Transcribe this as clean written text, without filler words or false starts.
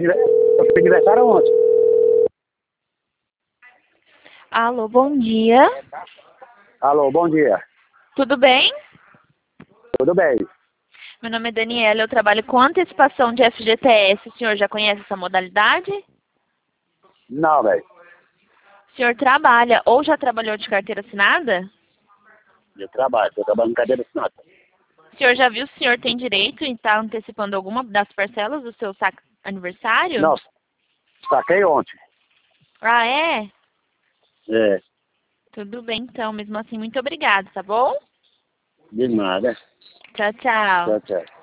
Eu fiz aniversário ontem. Alô, bom dia. Alô, bom dia. Tudo bem? Tudo bem? Meu nome é Daniela, eu trabalho com antecipação de FGTS. O senhor já conhece essa modalidade? Não, velho. O senhor trabalha ou já trabalhou de carteira assinada? Eu trabalho, estou trabalhando em cadeira assinada. O senhor já viu se o senhor tem direito em estar antecipando alguma das parcelas do seu aniversário? Não, saquei ontem. Ah, é? É, Tudo bem, então. Mesmo assim, muito obrigada, tá bom? de nada. Tchau, tchau. Tchau, tchau.